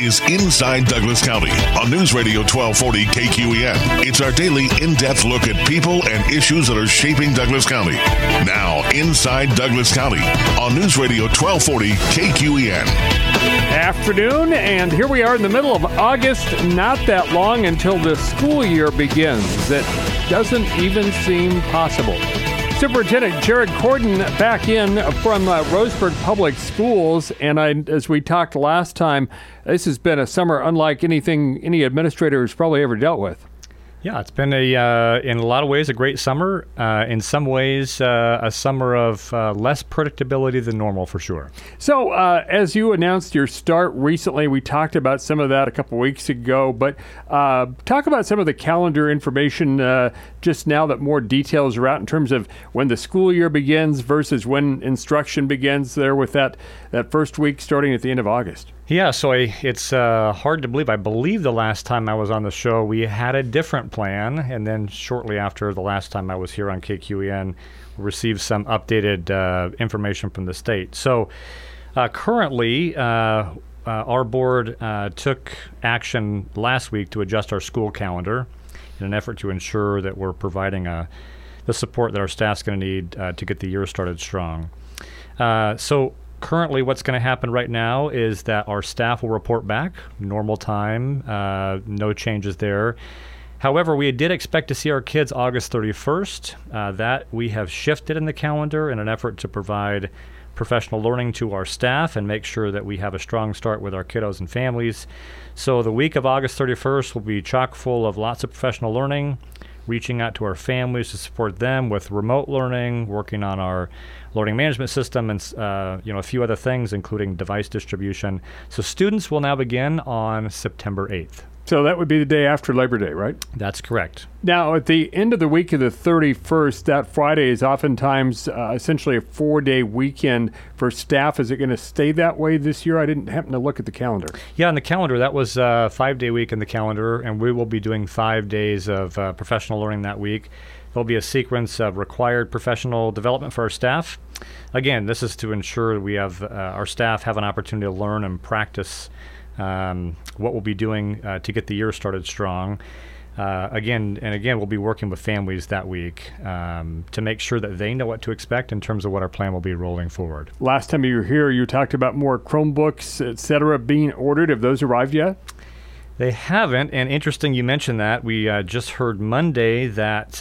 is Inside Douglas County on News Radio 1240 KQEN. It's our daily in-depth look at people and issues that are shaping Douglas County. Now, Inside Douglas County on News Radio 1240 KQEN. Afternoon, and here we are in the middle of August, not that long until the school year begins. That doesn't even seem possible. Superintendent Jared Corden back in from Roseburg Public Schools, and as we talked last time, this has been a summer unlike anything any administrator has probably ever dealt with. Yeah, it's been in a lot of ways a great summer. In some ways, a summer of less predictability than normal, for sure. So, as you announced your start recently, we talked about some of that a couple weeks ago, but talk about some of the calendar information just now that more details are out in terms of when the school year begins versus when instruction begins there with that first week starting at the end of August. Yeah, so it's hard to believe. I believe the last time I was on the show, we had a different plan, and then shortly after the last time I was here on KQEN, we received some updated information from the state. So currently, our board took action last week to adjust our school calendar in an effort to ensure that we're providing the support that our staff's going to need to get the year started strong. So currently, what's going to happen right now is that our staff will report back, normal time, no changes there. However, we did expect to see our kids August 31st. That we have shifted in the calendar in an effort to provide professional learning to our staff and make sure that we have a strong start with our kiddos and families. So the week of August 31st will be chock full of lots of professional learning, reaching out to our families to support them with remote learning, working on our learning management system, and a few other things, including device distribution. So students will now begin on September 8th. So that would be the day after Labor Day, right? That's correct. Now, at the end of the week of the 31st, that Friday is oftentimes essentially a 4-day weekend for staff. Is it going to stay that way this year? I didn't happen to look at the calendar. Yeah, in the calendar, that was a 5-day week in the calendar, and we will be doing 5 days of professional learning that week. There'll be a sequence of required professional development for our staff. Again, this is to ensure we have our staff have an opportunity to learn and practice what we'll be doing to get the year started strong. Again, we'll be working with families that week to make sure that they know what to expect in terms of what our plan will be rolling forward. Last time you were here, you talked about more Chromebooks, et cetera, being ordered. Have those arrived yet? They haven't, and interesting you mentioned that. We just heard Monday that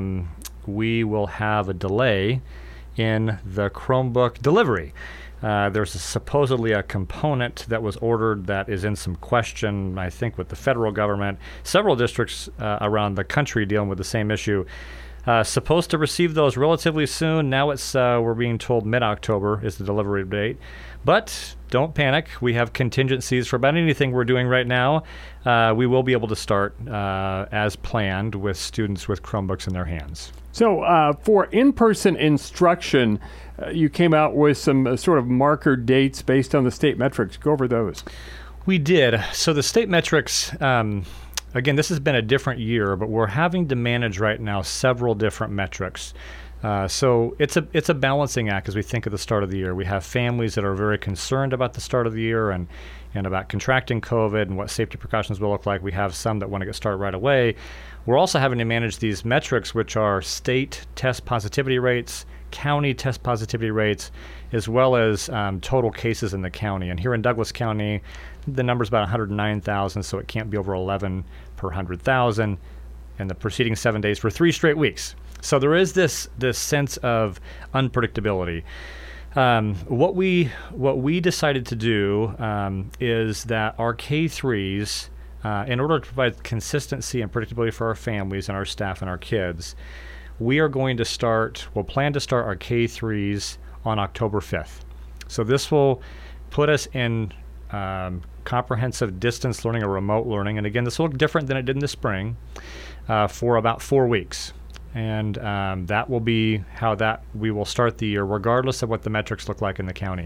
we will have a delay in the Chromebook delivery. There's supposedly a component that was ordered that is in some question, I think, with the federal government. Several districts around the country dealing with the same issue. Supposed to receive those relatively soon. Now we're being told mid-October is the delivery date. But don't panic. We have contingencies for about anything we're doing right now. We will be able to start as planned with students with Chromebooks in their hands. So for in-person instruction, you came out with some sort of marker dates based on the state metrics. Go over those. We did. So the state metrics, again, this has been a different year, but we're having to manage right now several different metrics. So it's a balancing act as we think of the start of the year. We have families that are very concerned about the start of the year and about contracting COVID and what safety precautions will look like. We have some that want to get started right away. We're also having to manage these metrics, which are state test positivity rates, county test positivity rates, as well as total cases in the county. And here in Douglas County, the number's about 109,000, so it can't be over 11 per 100,000. And the preceding 7 days for 3 straight weeks. So there is this sense of unpredictability. What we decided to do is that our K-3s, in order to provide consistency and predictability for our families and our staff and our kids, we'll plan to start our K-3s on October 5th. So this will put us in comprehensive distance learning or remote learning. And again, this will look different than it did in the spring for about 4 weeks. And that will be how we will start the year, regardless of what the metrics look like in the county.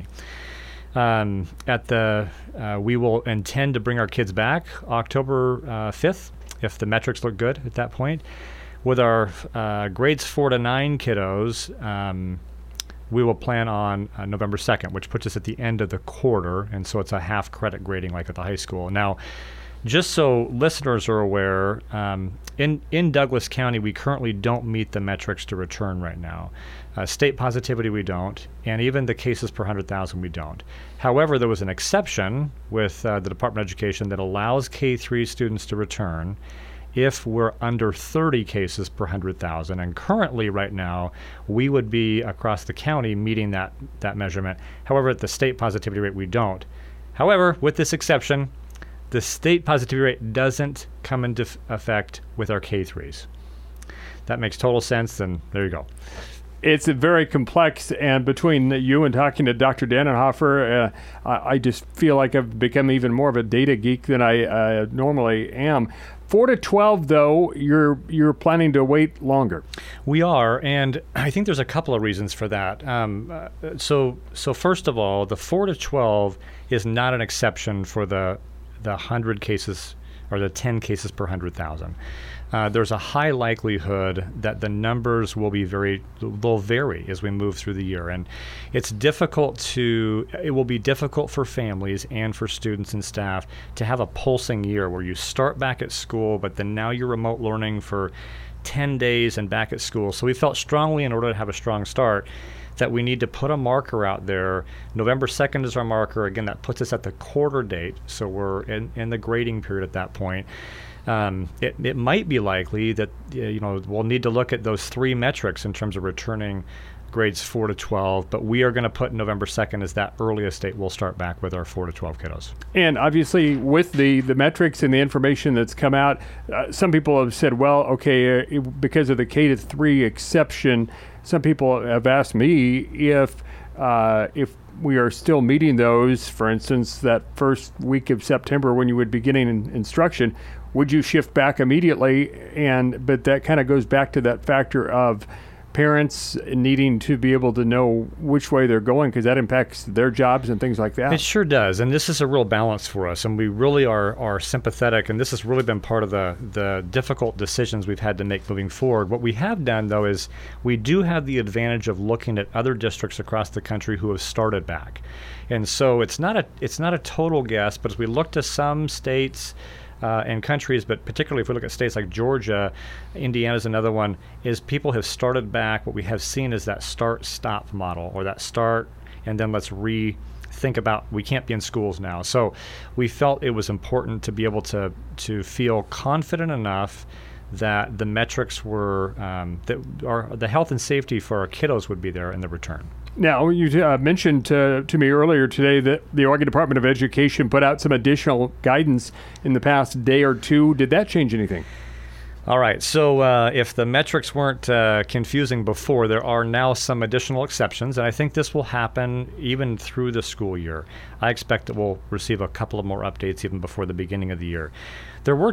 We will intend to bring our kids back October 5th, if the metrics look good at that point. With our grades 4 to 9 kiddos, we will plan on November 2nd, which puts us at the end of the quarter, and so it's a half credit grading like at the high school. Now, just so listeners are aware, in Douglas County, we currently don't meet the metrics to return right now. State positivity, we don't, and even the cases per 100,000, we don't. However, there was an exception with the Department of Education that allows K-3 students to return if we're under 30 cases per 100,000. And currently, right now, we would be across the county meeting that measurement. However, at the state positivity rate, we don't. However, with this exception, the state positivity rate doesn't come into effect with our K-3s. That makes total sense, and there you go. It's very complex, and between you and talking to Dr. Dannenhofer, I just feel like I've become even more of a data geek than I normally am. 4 to 12, though, you're planning to wait longer. We are, and I think there's a couple of reasons for that. So first of all, the 4 to 12 is not an exception for the 100 cases or the 10 cases per 100,000. There's a high likelihood that the numbers will vary as we move through the year. And it will be difficult for families and for students and staff to have a pulsing year where you start back at school, but then now you're remote learning for 10 days and back at school. So we felt strongly, in order to have a strong start, that we need to put a marker out there. November 2nd is our marker. Again, that puts us at the quarter date, so we're in the grading period at that point. It might be likely that we'll need to look at those three metrics in terms of returning grades 4 to 12, but we are going to put November 2nd as that earliest date we'll start back with our 4 to 12 kiddos. And obviously with the metrics and the information that's come out, some people have said, well, okay, because of the K to 3 exception, some people have asked me if we are still meeting those. For instance, that first week of September when you would be getting instruction, would you shift back immediately? But that kind of goes back to that factor of parents needing to be able to know which way they're going, because that impacts their jobs and things like that. It sure does, and this is a real balance for us, and we really are sympathetic, and this has really been part of the difficult decisions we've had to make moving forward. What we have done, though, is we do have the advantage of looking at other districts across the country who have started back. And so it's not a total guess, but as we look to some states and countries, but particularly if we look at states like Georgia, Indiana's another one, is people have started back. What we have seen is that start-stop model, or that start, and then let's rethink about, we can't be in schools now. So we felt it was important to be able to feel confident enough that the metrics were, the health and safety for our kiddos would be there in the return. Now, you mentioned to me earlier today that the Oregon Department of Education put out some additional guidance in the past day or two. Did that change anything? All right. So if the metrics weren't confusing before, there are now some additional exceptions, and I think this will happen even through the school year. I expect that we'll receive a couple of more updates even before the beginning of the year. There were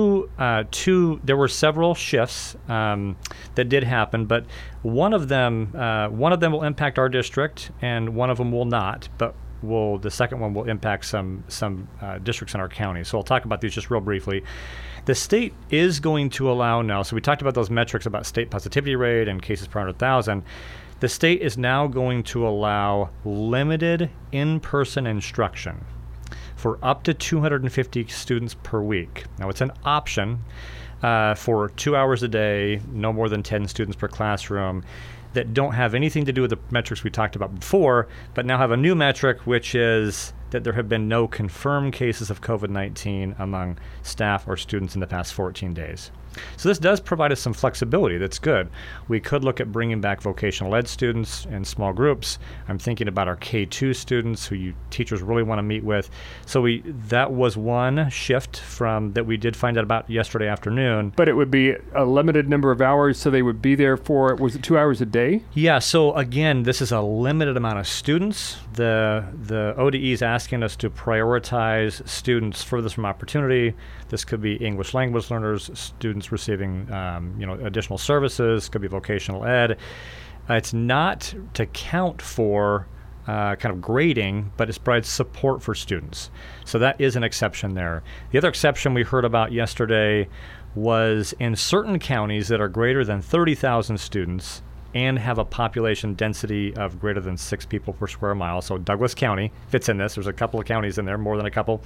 there were several shifts that did happen, but one of them will impact our district, and one of them will not. But the second one will impact some districts in our county. So I'll talk about these just real briefly. The state is going to allow now, so we talked about those metrics about state positivity rate and cases per 100,000. The state is now going to allow limited in-person instruction for up to 250 students per week. Now, it's an option for 2 hours a day, no more than 10 students per classroom, that don't have anything to do with the metrics we talked about before, but now have a new metric, which is that there have been no confirmed cases of COVID-19 among staff or students in the past 14 days. So this does provide us some flexibility. That's good. We could look at bringing back vocational ed students in small groups. I'm thinking about our K2 students who teachers really want to meet with. So that was one shift from that we did find out about yesterday afternoon. But it would be a limited number of hours, so they would be there for, was it 2 hours a day? Yeah, so again, this is a limited amount of students. The ODE is asking us to prioritize students furthest from opportunity. This could be English language learners, students receiving additional services, could be vocational ed. It's not to count for kind of grading, but it provides support for students. So that is an exception there. The other exception we heard about yesterday was in certain counties that are greater than 30,000 students, and have a population density of greater than 6 people per square mile. So Douglas County fits in this. There's a couple of counties in there, more than a couple.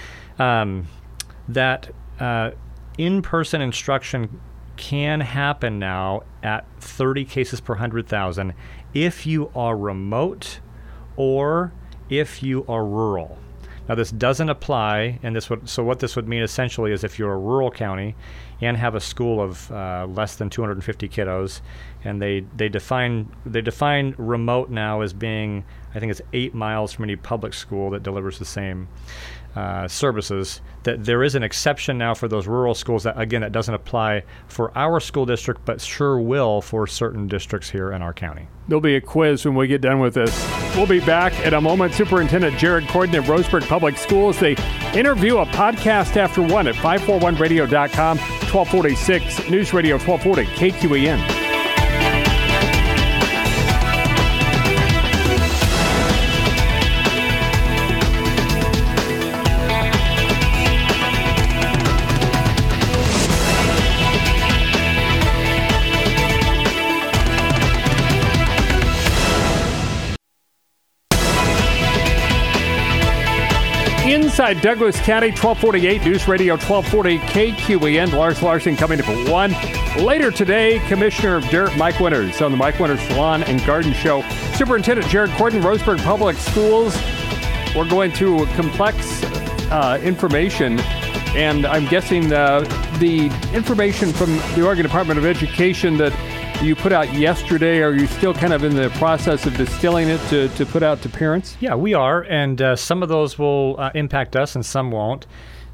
That in-person instruction can happen now at 30 cases per 100,000 if you are remote or if you are rural. Now, this doesn't apply, and so what this would mean essentially is if you're a rural county and have a school of less than 250 kiddos, and they define remote now as being, I think it's 8 miles from any public school that delivers the same services, that there is an exception now for those rural schools that, again, that doesn't apply for our school district, but sure will for certain districts here in our county. There'll be a quiz when we get done with this. We'll be back in a moment. Superintendent Jared Corden of Roseburg Public Schools. They interview a podcast after 1 at 541radio.com, 1246 News Radio 1240 KQEN. Inside Douglas County, 1248 News Radio 1240 KQEN. Lars Larson coming up at 1. Later today, Commissioner of Dirt Mike Winters on the Mike Winters Lawn and Garden Show. Superintendent Jared Corden, Roseburg Public Schools. We're going through complex information, and I'm guessing the information from the Oregon Department of Education that you put out yesterday, are you still kind of in the process of distilling it to put out to parents? Yeah, we are, and some of those will impact us and some won't.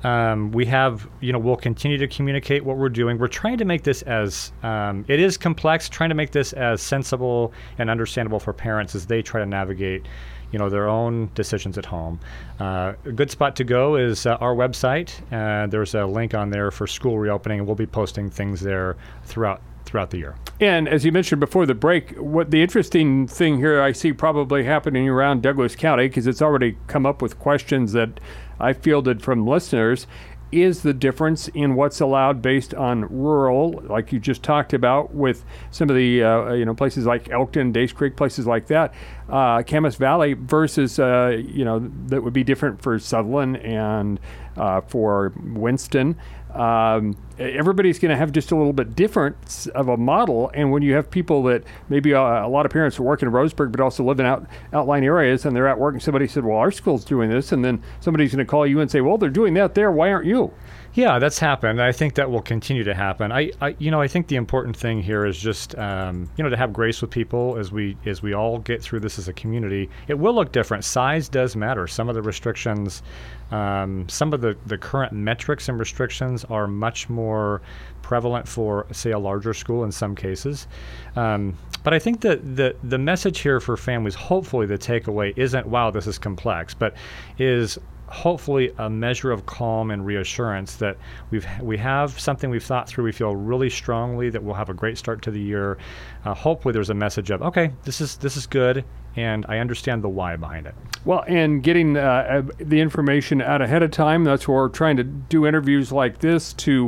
We'll continue to communicate what we're doing. We're trying to make this as, it is complex, trying to make this as sensible and understandable for parents as they try to navigate their own decisions at home. A good spot to go is our website. There's a link on there for school reopening, and we'll be posting things there throughout the year. And as you mentioned before the break, what the interesting thing here I see probably happening around Douglas County, because it's already come up with questions that I fielded from listeners, is the difference in what's allowed based on rural, like you just talked about, with some of the places like Elkton, Days Creek, places like that, Camas Valley, versus that would be different for Sutherland and for Winston. Everybody's going to have just a little bit different of a model, and when you have people that maybe a lot of parents are working in Roseburg but also live in outlying areas, and they're at work and somebody said, well, our school's doing this, and then somebody's going to call you and say, well, they're doing that there, why aren't you? Yeah, that's happened. I think that will continue to happen. I think the important thing here is just to have grace with people as we all get through this as a community. It will look different. Size does matter. Some of the restrictions, some of the current metrics and restrictions are much more prevalent for, say, a larger school in some cases. But I think that the message here for families, hopefully the takeaway isn't, wow, this is complex, but is hopefully a measure of calm and reassurance that we have something we've thought through. We feel really strongly that we'll have a great start to the year. Hopefully there's a message of, okay, this is good, and I understand the why behind it. Well, and getting the information out ahead of time, that's why we're trying to do interviews like this to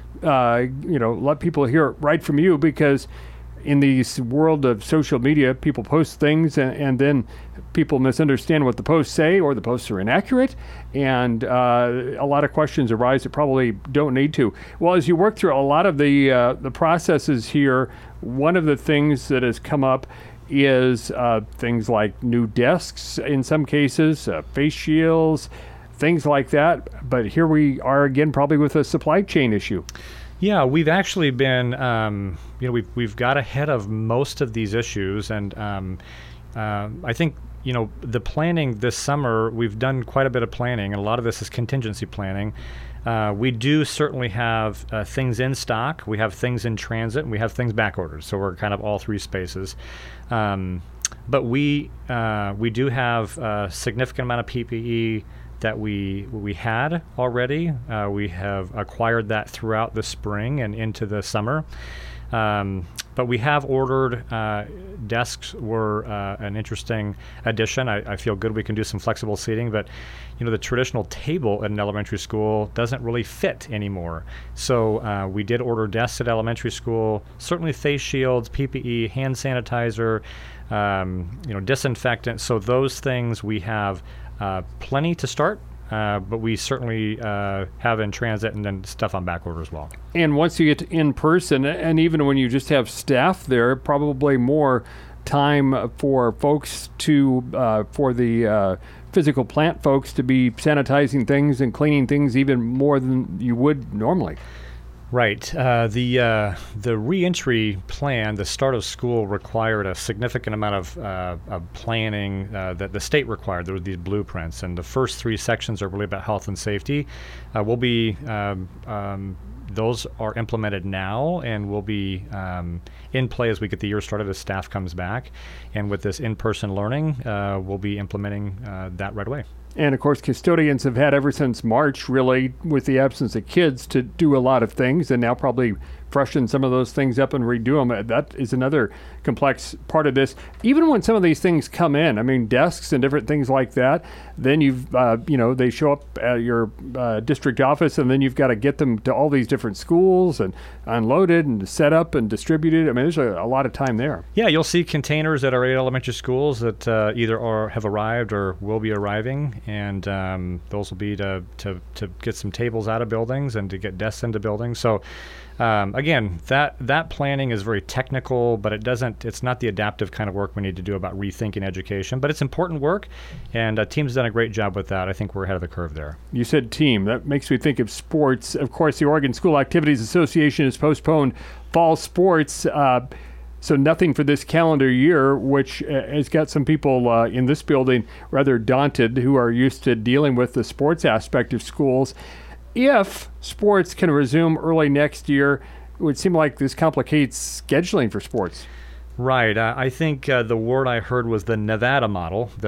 let people hear it right from you, because in this world of social media, people post things and then people misunderstand what the posts say, or the posts are inaccurate, and a lot of questions arise that probably don't need to. Well, as you work through a lot of the processes here, one of the things that has come up is things like new desks in some cases, face shields, things like that. But here we are again, probably with a supply chain issue. Yeah, we've actually been, we've got ahead of most of these issues, and I think, the planning this summer, we've done quite a bit of planning, and a lot of this is contingency planning. We do certainly have things in stock, we have things in transit, and we have things back ordered, so we're kind of all three spaces. But we do have a significant amount of PPE that we had already. We have acquired that throughout the spring and into the summer. But we have ordered desks were an interesting addition. I feel good we can do some flexible seating, but the traditional table at an elementary school doesn't really fit anymore. So we did order desks at elementary school, certainly face shields, PPE, hand sanitizer, disinfectant. So those things we have plenty to start. But we certainly have in transit and then stuff on back order as well. And once you get in person, and even when you just have staff there, probably more time for folks to, for the physical plant folks to be sanitizing things and cleaning things even more than you would normally. Right. The reentry plan, the start of school, required a significant amount of planning that the state required. There were these blueprints, and the first 3 sections are really about health and safety. Those are implemented now and will be in play as we get the year started as staff comes back. And with this in-person learning, we'll be implementing that right away. And, of course, custodians have had ever since March, really, with the absence of kids, to do a lot of things, and now probably freshen some of those things up and redo them. That is another complex part of this. Even when some of these things come in, I mean, desks and different things like that, then you've, they show up at your district office, and then you've got to get them to all these different schools and unloaded and set up and distributed. I mean, there's a lot of time there. Yeah, you'll see containers at our 8 elementary schools that either have arrived or will be arriving, and those will be to get some tables out of buildings and to get desks into buildings. So again, that planning is very technical, but it's not the adaptive kind of work we need to do about rethinking education, but it's important work, and team's done a great job with that. I think we're ahead of the curve there. You said team. That makes me think of sports. Of course, the Oregon School Activities Association has postponed fall sports, so nothing for this calendar year, which has got some people in this building rather daunted who are used to dealing with the sports aspect of schools. If sports can resume early next year, it would seem like this complicates scheduling for sports. Right. I think the word I heard was the Nevada model that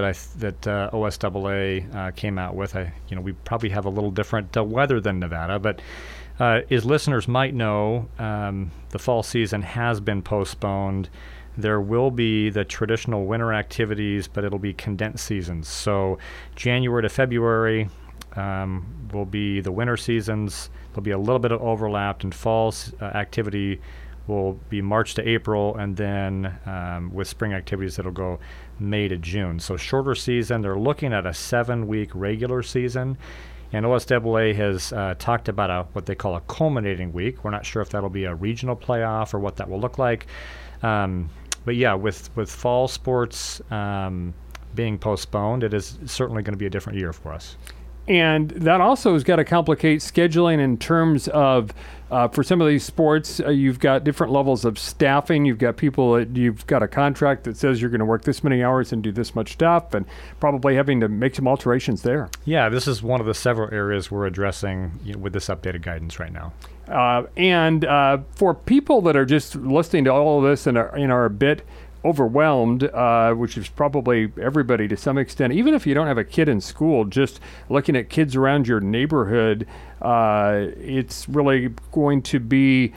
OSAA came out with. We probably have a little different weather than Nevada, but as listeners might know, the fall season has been postponed. There will be the traditional winter activities, but it'll be condensed seasons. So January to February will be the winter seasons. There'll be a little bit of overlap, and fall activity will be March to April, and then with spring activities, it'll go May to June. So shorter season. They're looking at a 7-week regular season, and OSAA has talked about what they call a culminating week. We're not sure if that'll be a regional playoff or what that will look like. But yeah, with fall sports being postponed, it is certainly going to be a different year for us. And that also has got to complicate scheduling in terms of, for some of these sports, you've got different levels of staffing. You've got people, you've got a contract that says you're going to work this many hours and do this much stuff, and probably having to make some alterations there. Yeah, this is one of the several areas we're addressing with this updated guidance right now. And for people that are just listening to all of this and are a bit overwhelmed, which is probably everybody to some extent, even if you don't have a kid in school, just looking at kids around your neighborhood, it's really going to be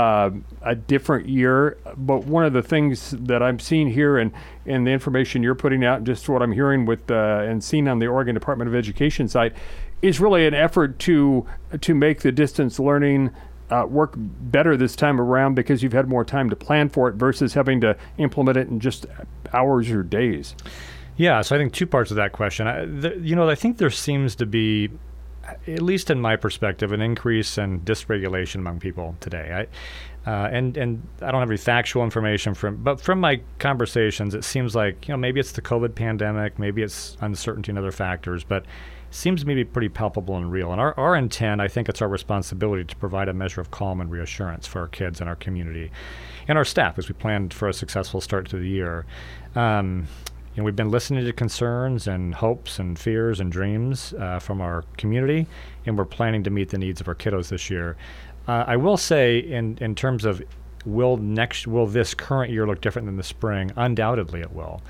a different year. But one of the things that I'm seeing here and the information you're putting out, just what I'm hearing with and seeing on the Oregon Department of Education site, is really an effort to make the distance learning work better this time around, because you've had more time to plan for it versus having to implement it in just hours or days. Yeah, so I think 2 parts of that question. I think there seems to be, at least in my perspective, an increase in dysregulation among people today. And I don't have any factual information but from my conversations, it seems like, maybe it's the COVID pandemic, maybe it's uncertainty and other factors, but seems to me to be pretty palpable and real. And our intent, I think it's our responsibility to provide a measure of calm and reassurance for our kids and our community and our staff as we plan for a successful start to the year. We've been listening to concerns and hopes and fears and dreams from our community, and we're planning to meet the needs of our kiddos this year. I will say, in terms of will this current year look different than the spring? Undoubtedly it will.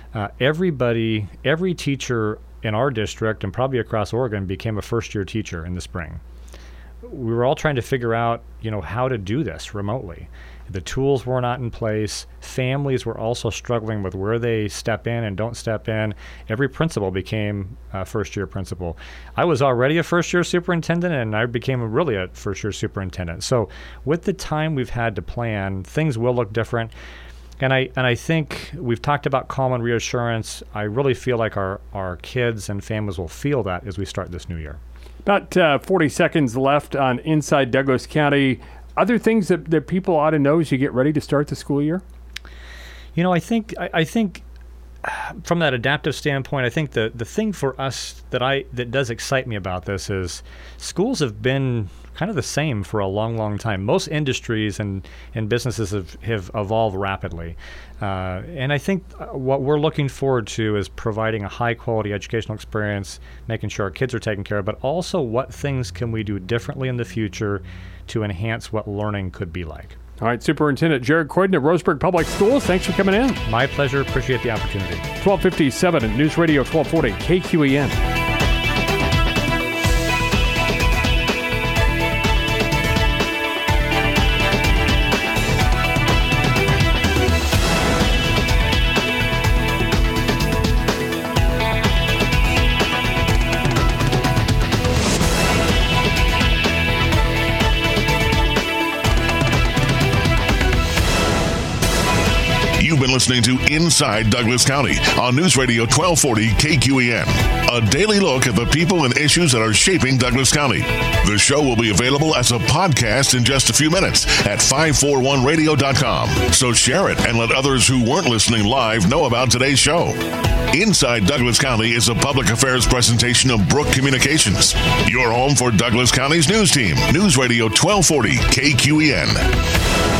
Every teacher in our district and probably across Oregon became a first-year teacher in the spring. we were all trying to figure out, how to do this remotely. The tools were not in place. Families were also struggling with where they step in and don't step in. Every principal became a first-year principal. I was already a first-year superintendent, and I became really a first-year superintendent. So with the time we've had to plan, things will look different. And I think we've talked about calm and reassurance. I really feel like our kids and families will feel that as we start this new year. About 40 seconds left on Inside Douglas County. Other things that people ought to know as you get ready to start the school year? I think from that adaptive standpoint, I think the thing for us that does excite me about this is schools have been kind of the same for a long, long time. Most industries and businesses have evolved rapidly. And I think what we're looking forward to is providing a high-quality educational experience, making sure our kids are taken care of, but also what things can we do differently in the future to enhance what learning could be like. All right, Superintendent Jared Croydon of Roseburg Public Schools, thanks for coming in. My pleasure. Appreciate the opportunity. 1257 at News Radio 1240 KQEN. You've been listening to Inside Douglas County on News Radio 1240 KQEN. A daily look at the people and issues that are shaping Douglas County. The show will be available as a podcast in just a few minutes at 541radio.com. So share it and let others who weren't listening live know about today's show. Inside Douglas County is a public affairs presentation of Brook Communications. Your home for Douglas County's news team. News Radio 1240 KQEN.